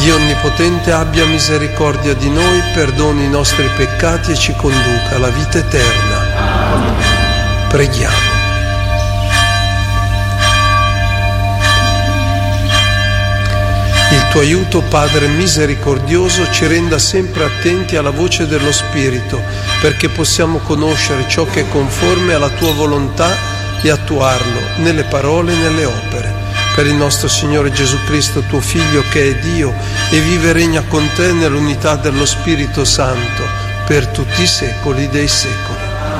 Dio Onnipotente abbia misericordia di noi, perdoni i nostri peccati e ci conduca alla vita eterna. Preghiamo. Il tuo aiuto, Padre misericordioso, ci renda sempre attenti alla voce dello Spirito, perché possiamo conoscere ciò che è conforme alla tua volontà e attuarlo nelle parole e nelle opere. Per il nostro Signore Gesù Cristo, tuo Figlio, che è Dio e vive e regna con te nell'unità dello Spirito Santo, per tutti i secoli dei secoli.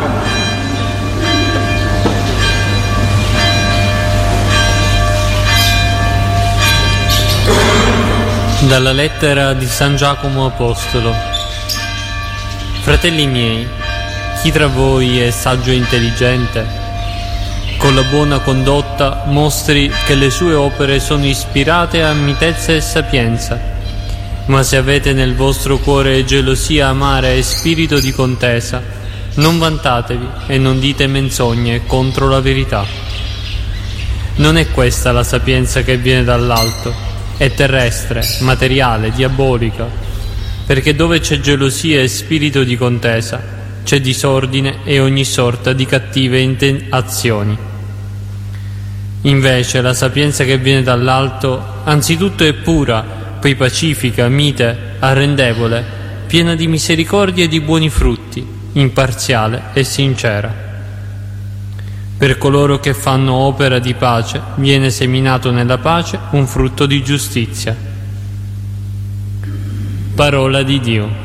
Dalla lettera di San Giacomo Apostolo. Fratelli miei, chi tra voi è saggio e intelligente? Con la buona condotta mostri che le sue opere sono ispirate a mitezza e sapienza. Ma se avete nel vostro cuore gelosia amara e spirito di contesa, non vantatevi e non dite menzogne contro la verità. Non è questa la sapienza che viene dall'alto, è terrestre, materiale, diabolica, perché dove c'è gelosia e spirito di contesa, c'è disordine e ogni sorta di cattive azioni. Invece la sapienza che viene dall'alto anzitutto è pura, poi pacifica, mite, arrendevole, piena di misericordia e di buoni frutti, imparziale e sincera. Per coloro che fanno opera di pace viene seminato nella pace un frutto di giustizia. Parola di Dio.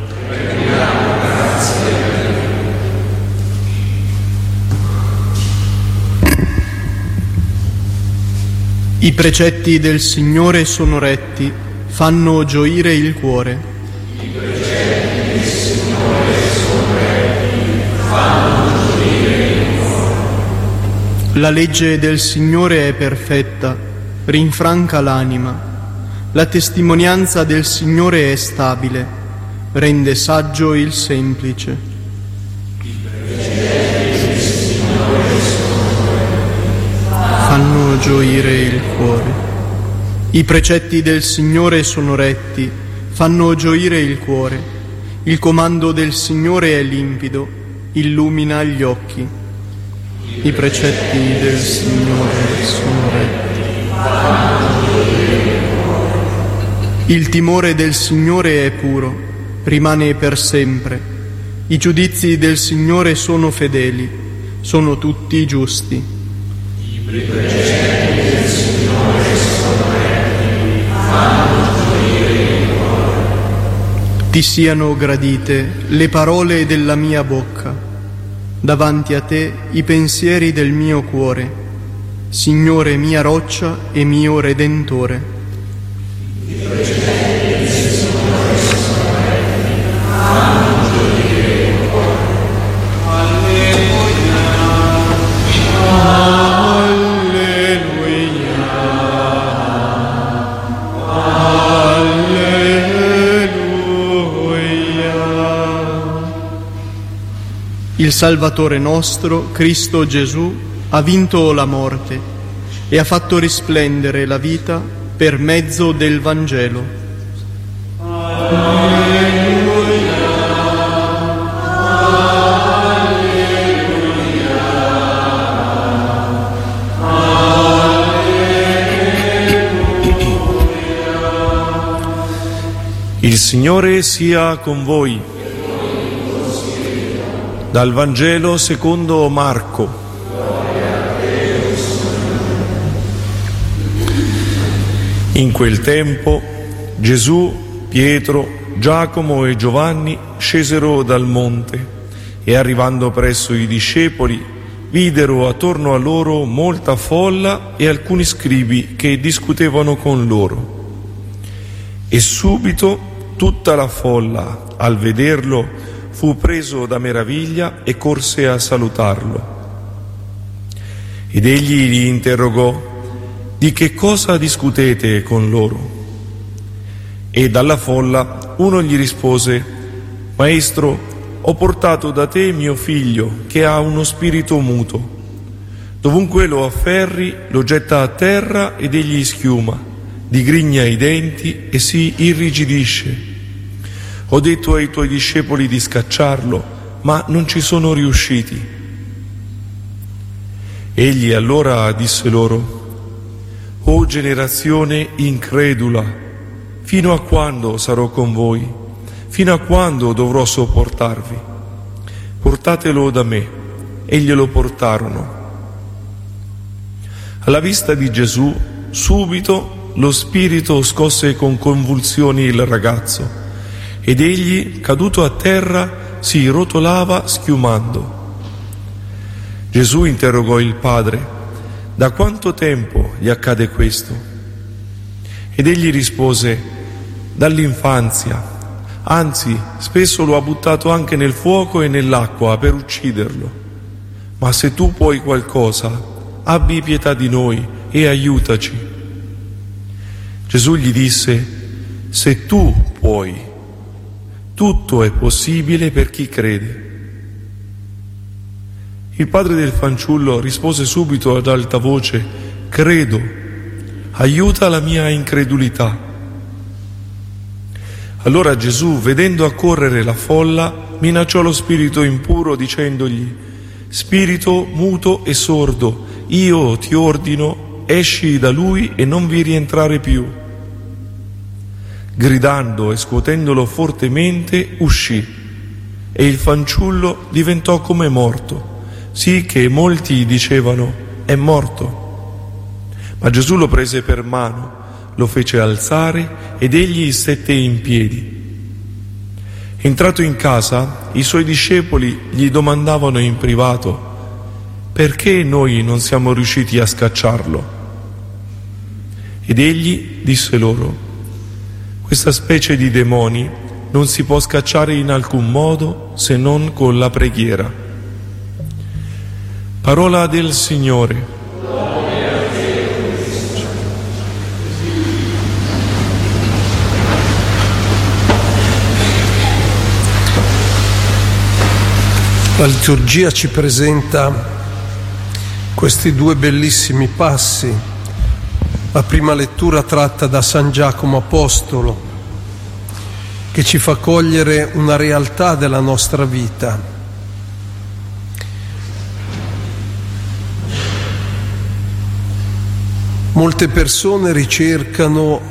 I precetti del Signore sono retti, fanno gioire il cuore. I precetti del Signore sono retti, fanno gioire il cuore. La legge del Signore è perfetta, rinfranca l'anima. La testimonianza del Signore è stabile, rende saggio il semplice. I precetti del Signore sono retti, fanno gioire il cuore. I precetti del Signore sono retti, fanno gioire il cuore. Il comando del Signore è limpido, illumina gli occhi. I precetti del Signore sono retti, fanno gioire il cuore. Il timore del Signore è puro, rimane per sempre. I giudizi del Signore sono fedeli, sono tutti giusti. I precetti del Signore sono retti, fanno gioire il cuore. Ti siano gradite le parole della mia bocca, davanti a te i pensieri del mio cuore, Signore mia roccia e mio Redentore. I precetti del Signore sono retti, fanno gioire il cuore. Alleluia, Il Salvatore nostro, Cristo Gesù, ha vinto la morte e ha fatto risplendere la vita per mezzo del Vangelo. Il Signore sia con voi. Dal Vangelo secondo Marco. In quel tempo Gesù, Pietro, Giacomo e Giovanni scesero dal monte e arrivando presso i discepoli videro attorno a loro molta folla e alcuni scribi che discutevano con loro. E subito tutta la folla, al vederlo, fu preso da meraviglia e corse a salutarlo. Ed egli li interrogò: di che cosa discutete con loro? E dalla folla uno gli rispose: Maestro, ho portato da te mio figlio che ha uno spirito muto. Dovunque lo afferri lo getta a terra ed egli schiuma, digrigna i denti e si irrigidisce. Ho detto ai tuoi discepoli di scacciarlo, ma non ci sono riusciti. Egli allora disse loro: O generazione incredula, fino a quando sarò con voi? Fino a quando dovrò sopportarvi? Portatelo da me. E glielo portarono. Alla vista di Gesù, subito lo spirito scosse con convulsioni il ragazzo, ed egli, caduto a terra, si rotolava schiumando. Gesù interrogò il padre: da quanto tempo gli accade questo? Ed egli rispose: dall'infanzia. Anzi, spesso lo ha buttato anche nel fuoco e nell'acqua per ucciderlo. Ma se tu puoi qualcosa, abbi pietà di noi e aiutaci. Gesù gli disse: se tu puoi, tutto è possibile per chi crede. Il padre del fanciullo rispose subito ad alta voce: credo, aiuta la mia incredulità. Allora Gesù, vedendo accorrere la folla, minacciò lo spirito impuro dicendogli: spirito muto e sordo, io ti ordino, esci da lui e non vi rientrare più. Gridando e scuotendolo fortemente, uscì, e il fanciullo diventò come morto, sì che molti dicevano: è morto. Ma Gesù lo prese per mano, lo fece alzare ed egli stette in piedi. Entrato in casa, i suoi discepoli gli domandavano in privato: perché noi non siamo riusciti a scacciarlo? Ed egli disse loro: questa specie di demoni non si può scacciare in alcun modo se non con la preghiera. Parola del Signore. La liturgia ci presenta questi due bellissimi passi. La prima lettura tratta da San Giacomo Apostolo, che ci fa cogliere una realtà della nostra vita. Molte persone ricercano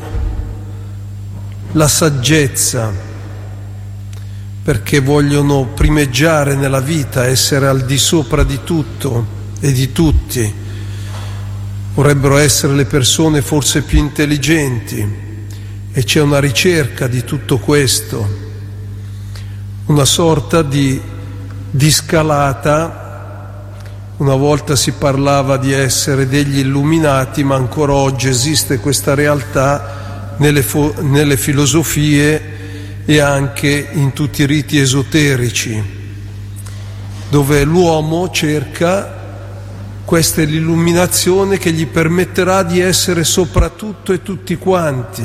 la saggezza perché vogliono primeggiare nella vita, essere al di sopra di tutto e di tutti. Vorrebbero essere le persone forse più intelligenti, e c'è una ricerca di tutto questo, una sorta di scalata. Una volta si parlava di essere degli illuminati, ma ancora oggi esiste questa realtà nelle filosofie e anche in tutti i riti esoterici, dove l'uomo cerca questa l'illuminazione che gli permetterà di essere sopra tutto e tutti quanti.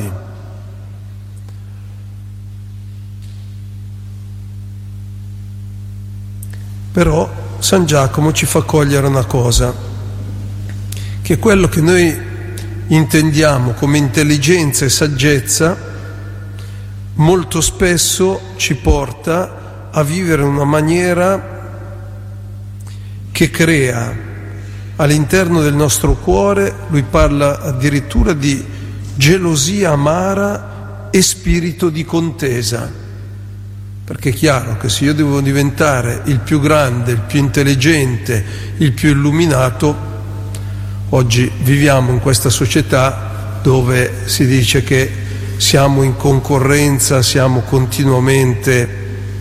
Però San Giacomo ci fa cogliere una cosa, che quello che noi intendiamo come intelligenza e saggezza molto spesso ci porta a vivere in una maniera che crea all'interno del nostro cuore, lui parla addirittura di gelosia amara e spirito di contesa, perché è chiaro che se io devo diventare il più grande, il più intelligente, il più illuminato, oggi viviamo in questa società dove si dice che siamo in concorrenza, siamo continuamente.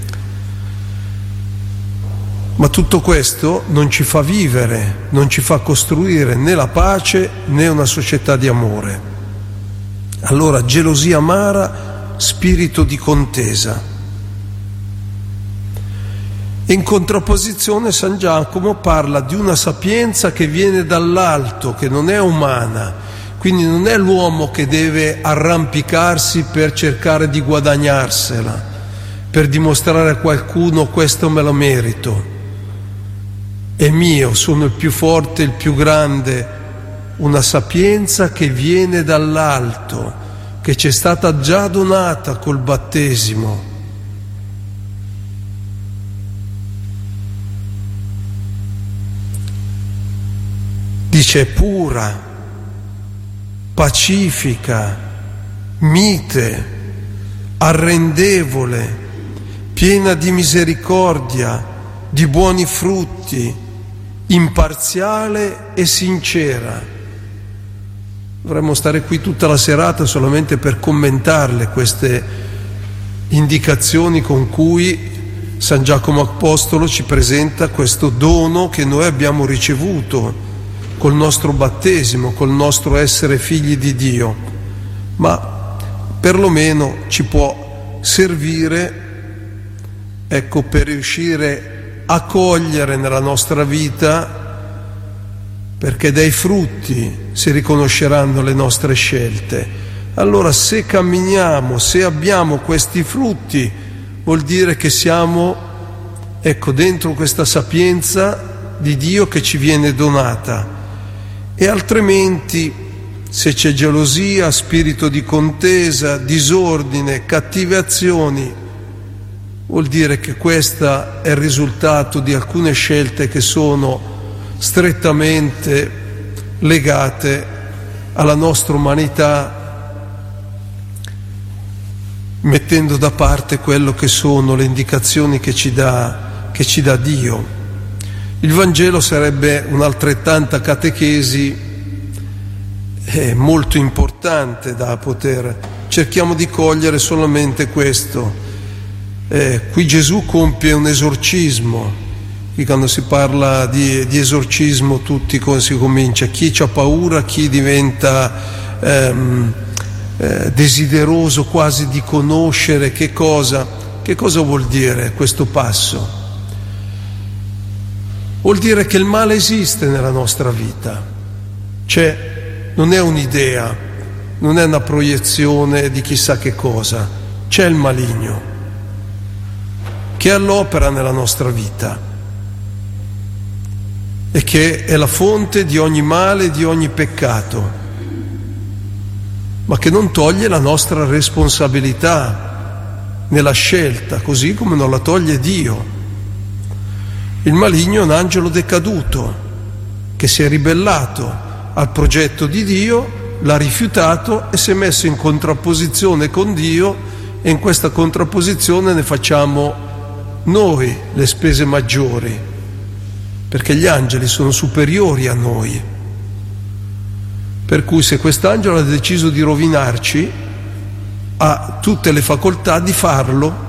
Ma tutto questo non ci fa vivere, non ci fa costruire né la pace né una società di amore. Allora, gelosia amara, spirito di contesa. In contrapposizione San Giacomo parla di una sapienza che viene dall'alto, che non è umana. Quindi non è l'uomo che deve arrampicarsi per cercare di guadagnarsela, per dimostrare a qualcuno: questo me lo merito, è mio, sono il più forte, il più grande. una sapienza che viene dall'alto, che ci è stata già donata col battesimo. Dice pura, pacifica, mite, arrendevole, piena di misericordia, di buoni frutti, imparziale e sincera. Dovremmo stare qui tutta la serata solamente per commentarle queste indicazioni con cui San Giacomo Apostolo ci presenta questo dono che noi abbiamo ricevuto col nostro battesimo, col nostro essere figli di Dio, ma perlomeno ci può servire, ecco, per riuscire a cogliere nella nostra vita, perché dai frutti si riconosceranno le nostre scelte. Allora, se camminiamo, se abbiamo questi frutti, vuol dire che siamo, ecco, dentro questa sapienza di Dio che ci viene donata. E altrimenti, se c'è gelosia, spirito di contesa, disordine, cattive azioni, vuol dire che questo è il risultato di alcune scelte che sono strettamente legate alla nostra umanità, mettendo da parte quello che sono le indicazioni che ci dà Dio. Il Vangelo sarebbe un'altrettanta catechesi molto importante da poter. Cerchiamo di cogliere solamente questo. Qui Gesù compie un esorcismo. Qui quando si parla di esorcismo tutti si comincia. Chi c'ha paura, chi diventa desideroso quasi di conoscere che cosa vuol dire questo passo. Vuol dire che il male esiste nella nostra vita, non è un'idea, non è una proiezione di chissà che cosa, c'è il maligno che è all'opera nella nostra vita e che è la fonte di ogni male, di ogni peccato, ma che non toglie la nostra responsabilità nella scelta, così come non la toglie Dio. Il maligno è un angelo decaduto che si è ribellato al progetto di Dio, l'ha rifiutato e si è messo in contrapposizione con Dio, e in questa contrapposizione ne facciamo noi le spese maggiori, perché gli angeli sono superiori a noi. Per cui se quest'angelo ha deciso di rovinarci, ha tutte le facoltà di farlo.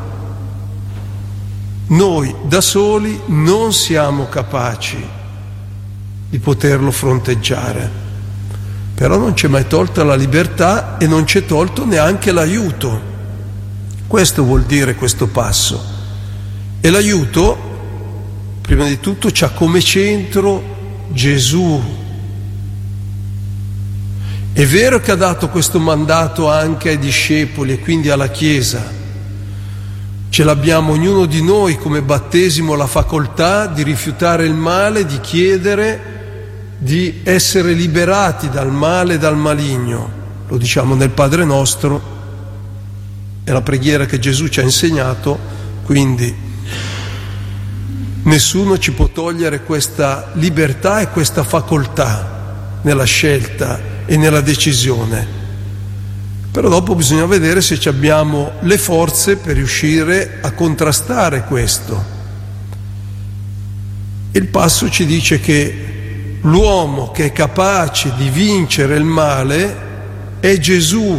Noi da soli non siamo capaci di poterlo fronteggiare, però non c'è mai tolta la libertà e non c'è tolto neanche l'aiuto. Questo vuol dire questo passo. E l'aiuto, prima di tutto, c'ha come centro Gesù. È vero che ha dato questo mandato anche ai discepoli e quindi alla Chiesa. Ce l'abbiamo ognuno di noi come battesimo la facoltà di rifiutare il male, di chiedere di essere liberati dal male e dal maligno. Lo diciamo nel Padre Nostro, è la preghiera che Gesù ci ha insegnato, quindi nessuno ci può togliere questa libertà e questa facoltà nella scelta e nella decisione. Però dopo bisogna vedere se ci abbiamo le forze per riuscire a contrastare questo. Il passo ci dice che l'uomo che è capace di vincere il male è Gesù.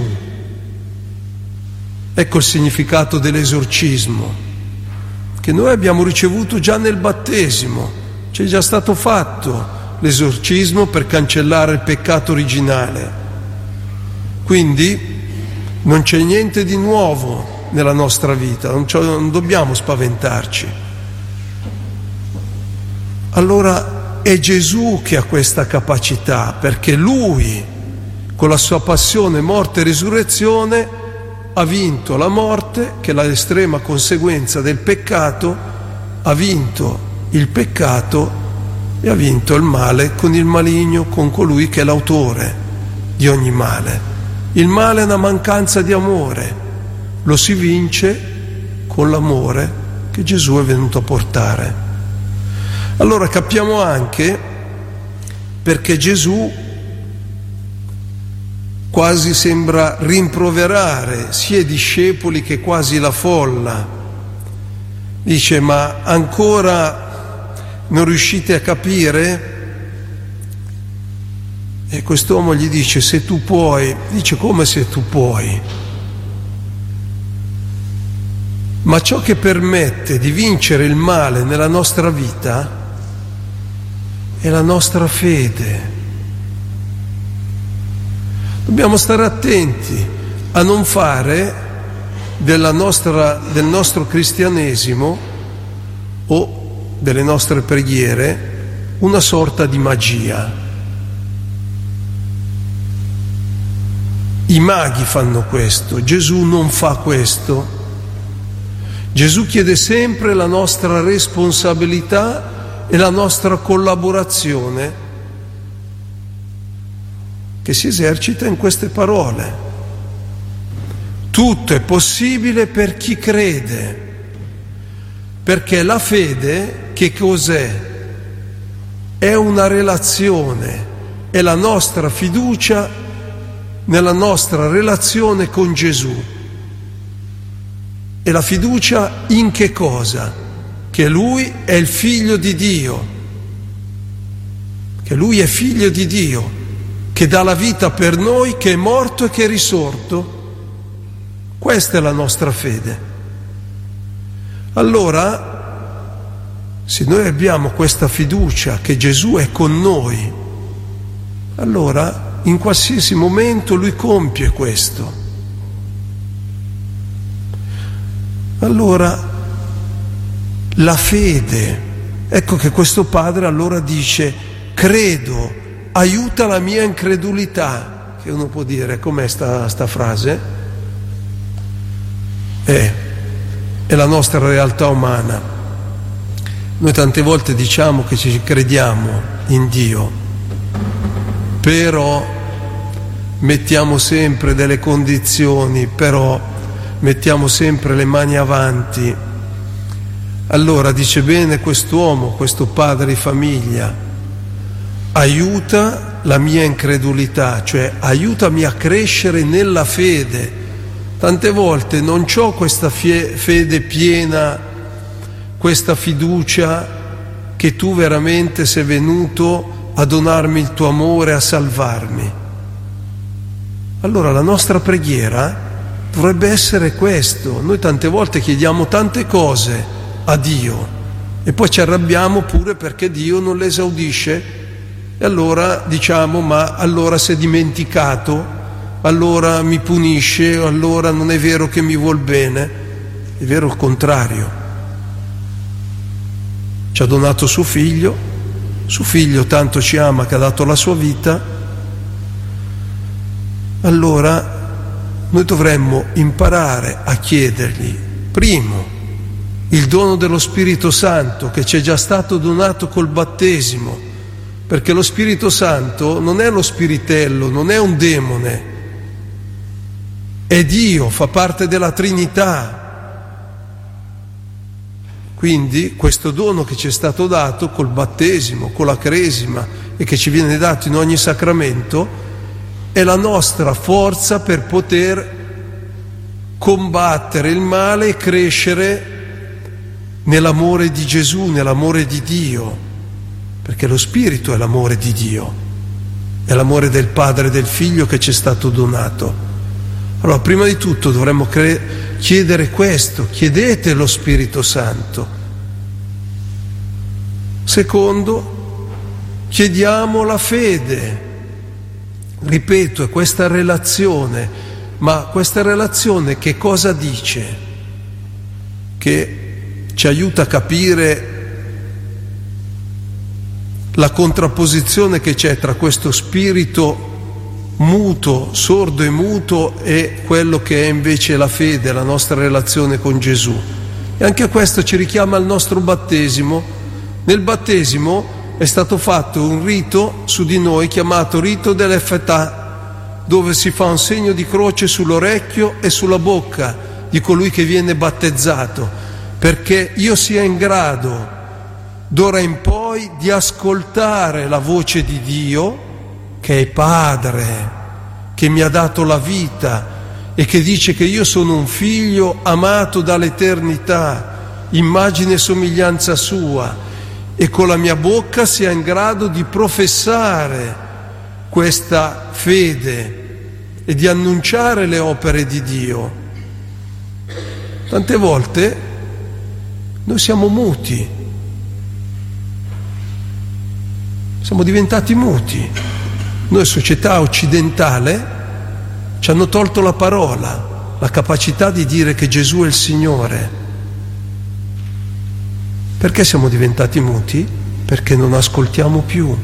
Ecco il significato dell'esorcismo, che noi abbiamo ricevuto già nel battesimo. C'è già stato fatto l'esorcismo per cancellare il peccato originale. Quindi non c'è niente di nuovo nella nostra vita, non dobbiamo spaventarci. Allora è Gesù che ha questa capacità, perché Lui, con la sua passione, morte e risurrezione, ha vinto la morte, che è l'estrema conseguenza del peccato, ha vinto il peccato e ha vinto il male con il maligno, con colui che è l'autore di ogni male. Il male è una mancanza di amore, lo si vince con l'amore che Gesù è venuto a portare. Allora capiamo anche perché Gesù quasi sembra rimproverare sia i discepoli che quasi la folla. Dice: ma ancora non riuscite a capire? E quest'uomo gli dice: se tu puoi. Dice: come se tu puoi? Ma ciò che permette di vincere il male nella nostra vita è la nostra fede. Dobbiamo stare attenti a non fare del nostro cristianesimo o delle nostre preghiere una sorta di magia. I maghi fanno questo, Gesù non fa questo. Gesù chiede sempre la nostra responsabilità e la nostra collaborazione, che si esercita in queste parole. Tutto è possibile per chi crede, perché la fede che cos'è? È una relazione, è la nostra fiducia nella nostra relazione con Gesù. E la fiducia in che cosa? Che Lui è il Figlio di Dio, che Lui è Figlio di Dio, che dà la vita per noi, che è morto e che è risorto. Questa è la nostra fede. Allora, se noi abbiamo questa fiducia che Gesù è con noi, allora in qualsiasi momento Lui compie questo. Allora, la fede, ecco che questo padre allora dice: credo, aiuta la mia incredulità. Che uno può dire: com'è sta frase? È la nostra realtà umana. Noi tante volte diciamo che ci crediamo in Dio, però mettiamo sempre delle condizioni, però mettiamo sempre le mani avanti. Allora dice bene quest'uomo, questo padre di famiglia: aiuta la mia incredulità, cioè aiutami a crescere nella fede. Tante volte non c'ho questa fede piena, questa fiducia che tu veramente sei venuto a donarmi il tuo amore, a salvarmi. Allora la nostra preghiera dovrebbe essere questo. Noi tante volte chiediamo tante cose a Dio e poi ci arrabbiamo pure perché Dio non le esaudisce, e allora diciamo: ma allora si è dimenticato, allora mi punisce, allora non è vero che mi vuol bene. È vero il contrario. Ci ha donato suo figlio tanto ci ama che ha dato la sua vita. Allora noi dovremmo imparare a chiedergli, primo, il dono dello Spirito Santo che ci è già stato donato col battesimo, perché lo Spirito Santo non è lo spiritello, non è un demone, è Dio, fa parte della Trinità. Quindi questo dono che ci è stato dato col battesimo, con la cresima e che ci viene dato in ogni sacramento è la nostra forza per poter combattere il male e crescere nell'amore di Gesù, nell'amore di Dio, perché lo Spirito è l'amore di Dio, è l'amore del Padre e del Figlio che ci è stato donato. Allora, prima di tutto dovremmo chiedere questo: chiedete lo Spirito Santo. Secondo, chiediamo la fede. Ripeto, è questa relazione, ma questa relazione che cosa dice? Che ci aiuta a capire la contrapposizione che c'è tra questo spirito muto, sordo e muto, e quello che è invece la fede, la nostra relazione con Gesù. E anche questo ci richiama al nostro battesimo. Nel battesimo è stato fatto un rito su di noi chiamato rito dell'Efetà, dove si fa un segno di croce sull'orecchio e sulla bocca di colui che viene battezzato, perché io sia in grado d'ora in poi di ascoltare la voce di Dio, che è Padre, che mi ha dato la vita e che dice che io sono un figlio amato dall'eternità, immagine e somiglianza sua, e con la mia bocca sia in grado di professare questa fede e di annunciare le opere di Dio. Tante volte noi siamo muti, siamo diventati muti. Noi, società occidentale, ci hanno tolto la parola, la capacità di dire che Gesù è il Signore. Perché siamo diventati muti? Perché non ascoltiamo più.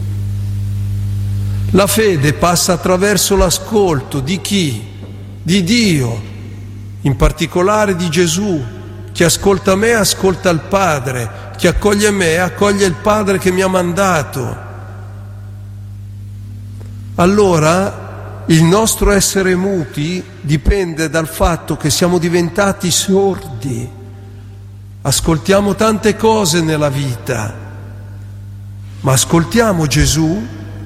La fede passa attraverso l'ascolto di chi? Di Dio, in particolare di Gesù. Chi ascolta me ascolta il Padre, chi accoglie me accoglie il Padre che mi ha mandato. Allora il nostro essere muti dipende dal fatto che siamo diventati sordi. Ascoltiamo tante cose nella vita, ma ascoltiamo Gesù?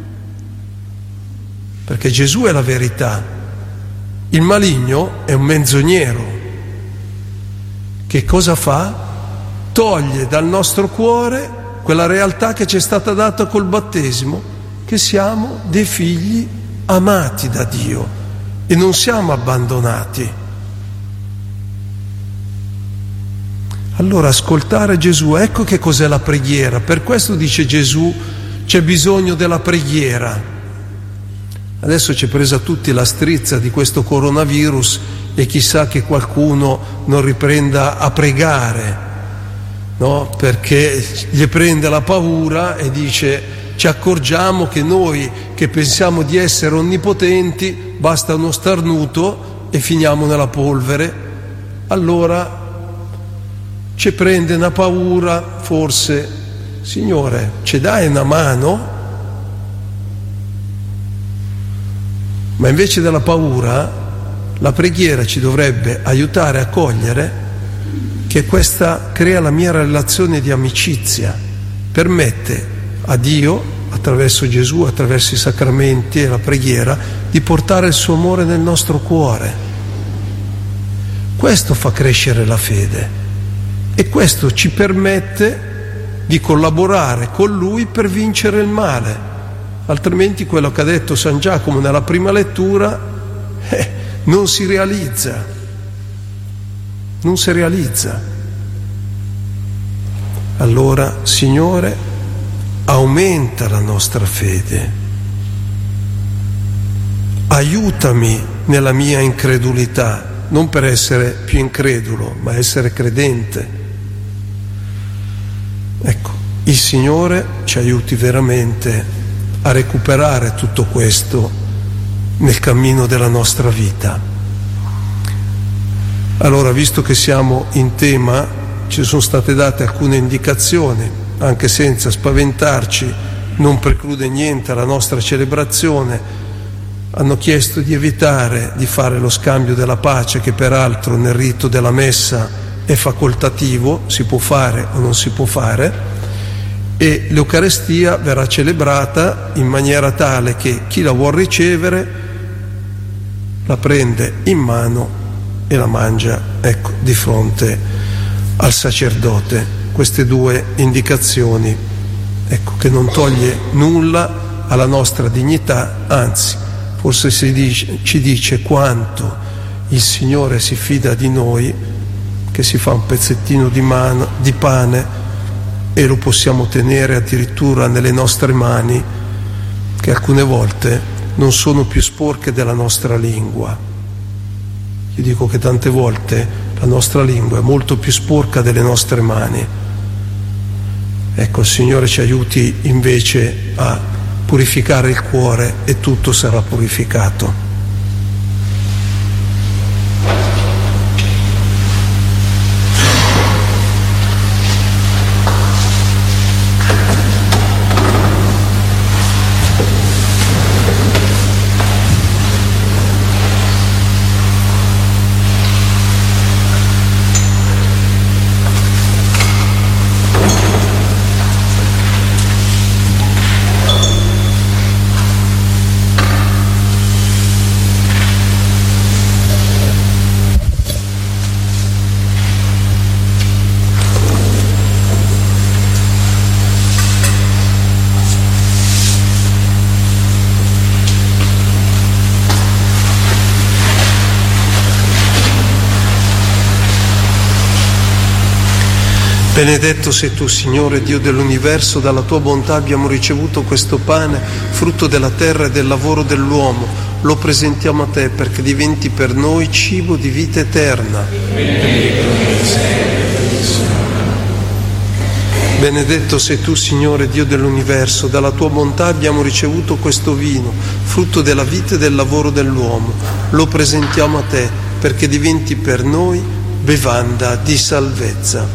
Perché Gesù è la verità. Il maligno è un menzognero. Che cosa fa? Toglie dal nostro cuore quella realtà che ci è stata data col battesimo, che siamo dei figli amati da Dio e non siamo abbandonati. Allora ascoltare Gesù, ecco che cos'è la preghiera. Per questo dice Gesù, c'è bisogno della preghiera. Adesso ci è presa tutti la strizza di questo coronavirus e chissà che qualcuno non riprenda a pregare, no? Perché gli prende la paura e dice: ci accorgiamo che noi che pensiamo di essere onnipotenti, basta uno starnuto e finiamo nella polvere. Allora ci prende una paura, forse, Signore, ci dai una mano? Ma invece della paura, la preghiera ci dovrebbe aiutare a cogliere che questa crea la mia relazione di amicizia, permette a Dio, attraverso Gesù, attraverso i sacramenti e la preghiera, di portare il suo amore nel nostro cuore. Questo fa crescere la fede. E questo ci permette di collaborare con Lui per vincere il male. Altrimenti quello che ha detto San Giacomo nella prima lettura non si realizza. Non si realizza. Allora, Signore, aumenta la nostra fede. Aiutami nella mia incredulità, non per essere più incredulo, ma essere credente. Ecco, il Signore ci aiuti veramente a recuperare tutto questo nel cammino della nostra vita. Allora, visto che siamo in tema, ci sono state date alcune indicazioni, anche senza spaventarci, non preclude niente alla nostra celebrazione. Hanno chiesto di evitare di fare lo scambio della pace, che peraltro nel rito della messa è facoltativo, si può fare o non si può fare, e l'Eucarestia verrà celebrata in maniera tale che chi la vuol ricevere la prende in mano e la mangia, ecco, di fronte al sacerdote. Queste due indicazioni, ecco, che non toglie nulla alla nostra dignità, anzi, forse ci dice quanto il Signore si fida di noi, che si fa un pezzettino di pane e lo possiamo tenere addirittura nelle nostre mani, che alcune volte non sono più sporche della nostra lingua. Io dico che tante volte la nostra lingua è molto più sporca delle nostre mani. Ecco, il Signore ci aiuti invece a purificare il cuore e tutto sarà purificato. Benedetto sei tu, Signore, Dio dell'universo, dalla tua bontà abbiamo ricevuto questo pane, frutto della terra e del lavoro dell'uomo. Lo presentiamo a te perché diventi per noi cibo di vita eterna. Benedetto sei tu, Signore, Dio dell'universo, dalla tua bontà abbiamo ricevuto questo vino, frutto della vita e del lavoro dell'uomo. Lo presentiamo a te perché diventi per noi bevanda di salvezza.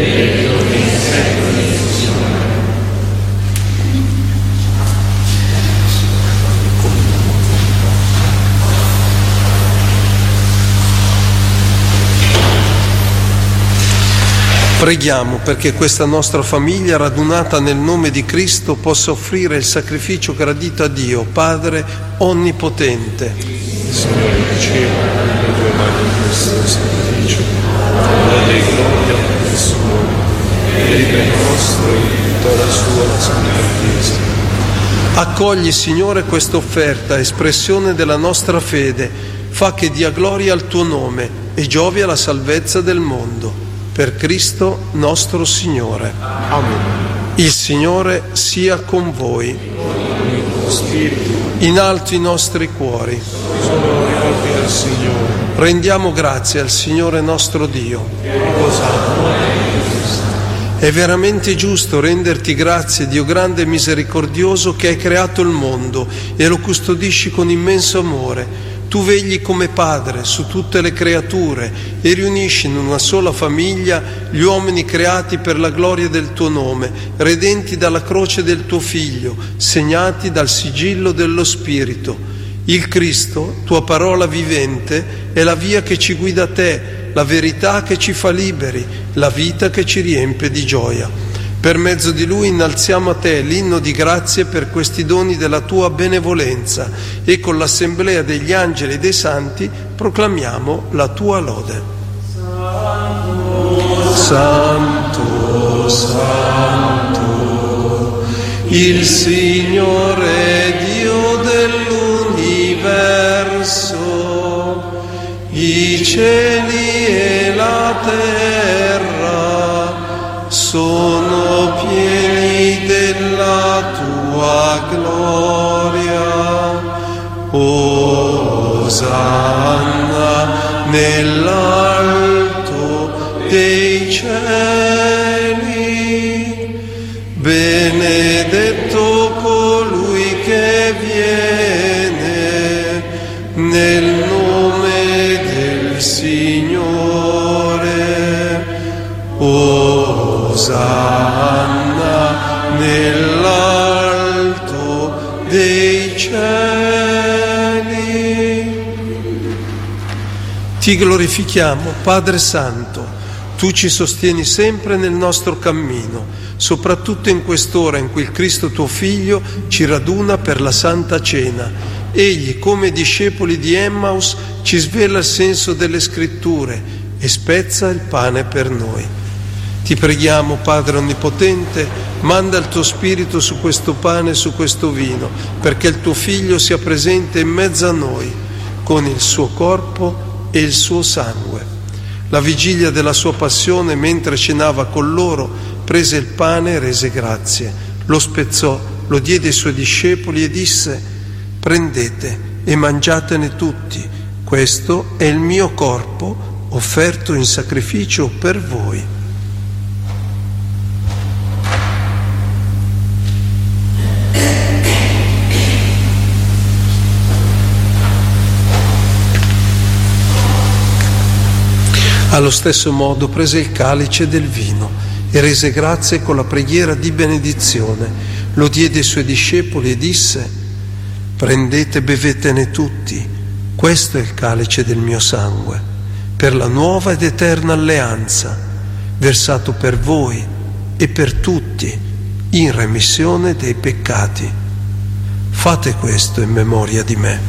Preghiamo perché questa nostra famiglia, radunata nel nome di Cristo, possa offrire il sacrificio gradito a Dio, Padre Onnipotente. Signore del cielo, le tue mani in questo sacrificio, lode e gloria per il suo nome, per il bene nostro e di tutta la sua santa Chiesa. Accogli, Signore, questa offerta, espressione della nostra fede, fa che dia gloria al tuo nome e giovi alla salvezza del mondo. Per Cristo nostro Signore. Amen. Il Signore sia con voi. Il tuo spirito. In alto i nostri cuori. Sono rivolti al Signore. Rendiamo grazie al Signore nostro Dio. È veramente giusto renderti grazie, Dio grande e misericordioso, che hai creato il mondo e lo custodisci con immenso amore. Tu vegli come Padre su tutte le creature e riunisci in una sola famiglia gli uomini creati per la gloria del tuo nome, redenti dalla croce del tuo Figlio, segnati dal sigillo dello Spirito. Il Cristo, tua parola vivente, è la via che ci guida a te, la verità che ci fa liberi, la vita che ci riempie di gioia. Per mezzo di Lui innalziamo a te l'inno di grazie per questi doni della tua benevolenza e con l'assemblea degli angeli e dei santi proclamiamo la tua lode. Santo, Santo, il Signore Dio dell'universo, i cieli e la terra sono pieni della tua gloria. Osanna nell'alto dei cieli. Benedetto colui che viene nel nome del Signore. Osanna nell'alto dei cieli. Ti glorifichiamo, Padre Santo. Tu ci sostieni sempre nel nostro cammino, soprattutto in quest'ora in cui il Cristo tuo Figlio ci raduna per la Santa Cena. Egli, come discepoli di Emmaus, ci svela il senso delle Scritture e spezza il pane per noi. Ti preghiamo, Padre Onnipotente, manda il tuo Spirito su questo pane e su questo vino, perché il tuo Figlio sia presente in mezzo a noi, con il suo corpo e il suo sangue. La vigilia della sua passione, mentre cenava con loro, prese il pane e rese grazie, lo spezzò, lo diede ai suoi discepoli e disse: prendete e mangiatene tutti, questo è il mio corpo offerto in sacrificio per voi. Allo stesso modo prese il calice del vino e rese grazie con la preghiera di benedizione, lo diede ai suoi discepoli e disse: prendete e bevetene tutti, questo è il calice del mio sangue, per la nuova ed eterna alleanza, versato per voi e per tutti in remissione dei peccati. Fate questo in memoria di me.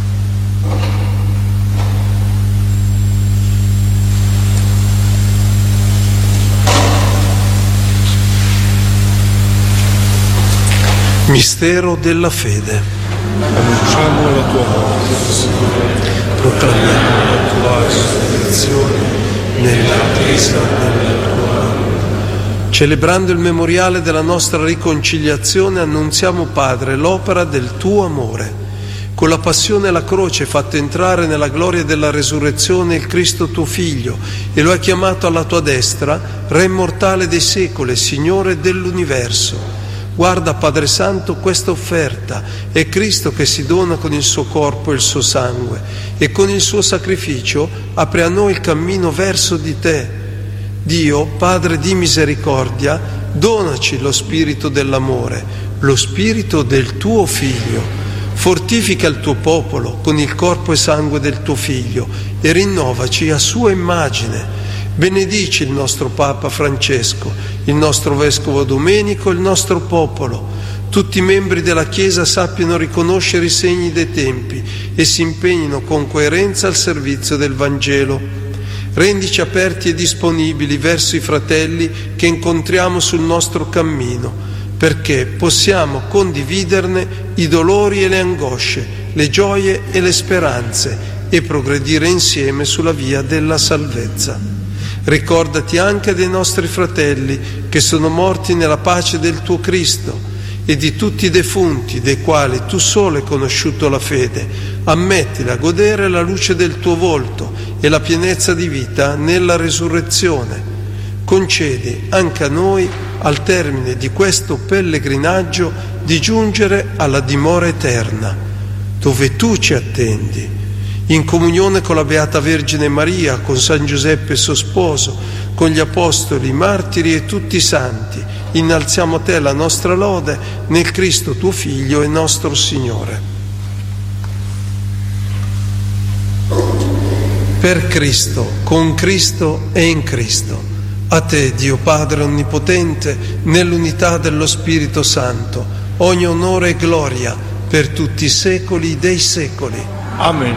Mistero della fede. Annunciamo la tua morte, Signore. Proclamiamo la tua resurrezione nell'attesa della tua Celebrando il memoriale della nostra riconciliazione, annunziamo, Padre, l'opera del tuo amore. Con la passione e la croce hai fatto entrare nella gloria della resurrezione il Cristo tuo Figlio e lo hai chiamato alla tua destra, Re immortale dei secoli, Signore dell'universo. Guarda, Padre Santo, questa offerta. È Cristo che si dona con il suo corpo e il suo sangue e con il suo sacrificio apre a noi il cammino verso di te. Dio, Padre di misericordia, donaci lo spirito dell'amore, lo spirito del tuo Figlio. Fortifica il tuo popolo con il corpo e sangue del tuo Figlio e rinnovaci a sua immagine. Benedici il nostro Papa Francesco, il nostro Vescovo Domenico, il nostro popolo. Tutti i membri della Chiesa sappiano riconoscere i segni dei tempi e si impegnino con coerenza al servizio del Vangelo. Rendici aperti e disponibili verso i fratelli che incontriamo sul nostro cammino, perché possiamo condividerne i dolori e le angosce, le gioie e le speranze e progredire insieme sulla via della salvezza. Ricordati anche dei nostri fratelli che sono morti nella pace del tuo Cristo e di tutti i defunti dei quali tu solo hai conosciuto la fede. Ammettili a godere la luce del tuo volto e la pienezza di vita nella resurrezione. Concedi anche a noi, al termine di questo pellegrinaggio, di giungere alla dimora eterna, dove tu ci attendi, in comunione con la Beata Vergine Maria, con San Giuseppe suo sposo, con gli apostoli, i martiri e tutti i santi. Innalziamo a te la nostra lode nel Cristo tuo Figlio e nostro Signore. Per Cristo, con Cristo e in Cristo. A te, Dio Padre Onnipotente, nell'unità dello Spirito Santo, ogni onore e gloria per tutti i secoli dei secoli. Amen.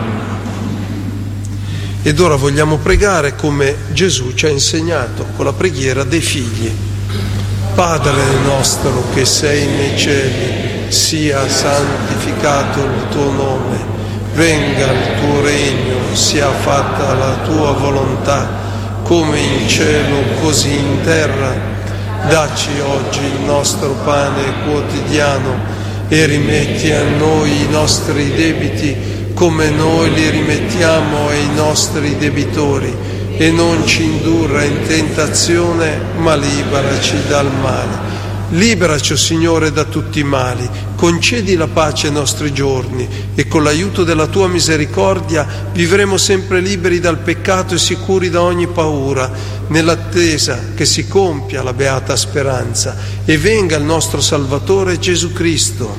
Ed ora vogliamo pregare come Gesù ci ha insegnato, con la preghiera dei figli. Padre nostro che sei nei cieli, sia santificato il tuo nome, venga il tuo regno, sia fatta la tua volontà, come in cielo così in terra. Dacci oggi il nostro pane quotidiano e rimetti a noi i nostri debiti come noi li rimettiamo ai nostri debitori e non ci indurre in tentazione ma liberaci dal male. Liberaci, o Signore, da tutti i mali, concedi la pace ai nostri giorni e con l'aiuto della tua misericordia vivremo sempre liberi dal peccato e sicuri da ogni paura, nell'attesa che si compia la beata speranza e venga il nostro Salvatore Gesù Cristo.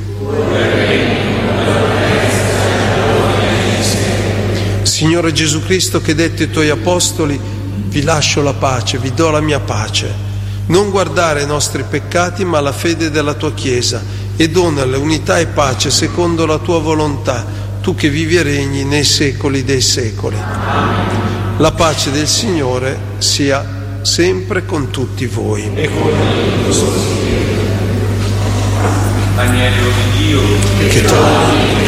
Signore Gesù Cristo, che detto ai tuoi apostoli: vi lascio la pace, vi do la mia pace. Non guardare ai nostri peccati ma alla fede della tua Chiesa e donale unità e pace secondo la tua volontà, tu che vivi e regni nei secoli dei secoli. La pace del Signore sia sempre con tutti voi. E con il nostro Spirito. Agnello di Dio, che toglie il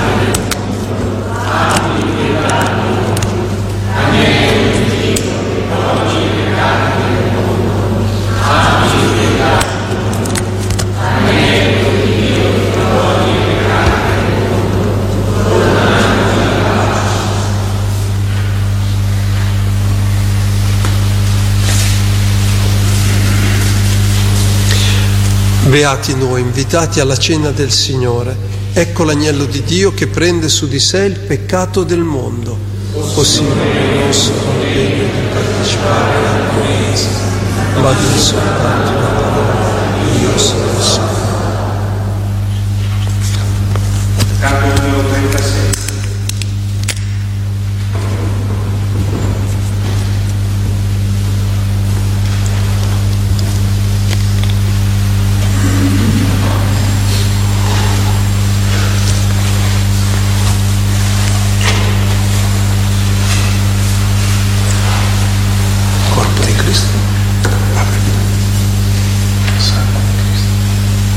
Beati noi, invitati alla cena del Signore. Ecco l'agnello di Dio che prende su di sé il peccato del mondo. O Signore, non sono degno di partecipare alla tua messa, ma di soltanto una parola, io sono salvo. Canto numero 36. Corpo di Cristo. Sangue di Cristo.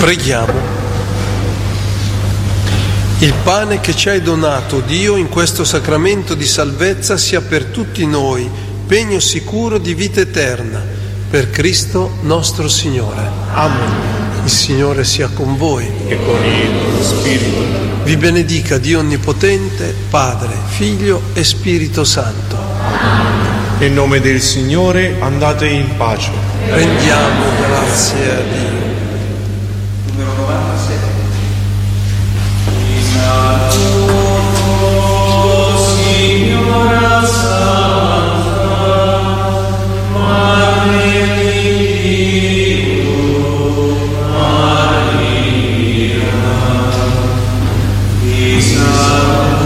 Preghiamo. Il pane che ci hai donato, Dio, in questo sacramento di salvezza sia per tutti noi pegno sicuro di vita eterna, per Cristo nostro Signore. Amen. Il Signore sia con voi. E con il tuo spirito. Vi benedica Dio Onnipotente, Padre, Figlio e Spirito Santo. Nel nome del Signore andate in pace. Rendiamo grazie a Dio.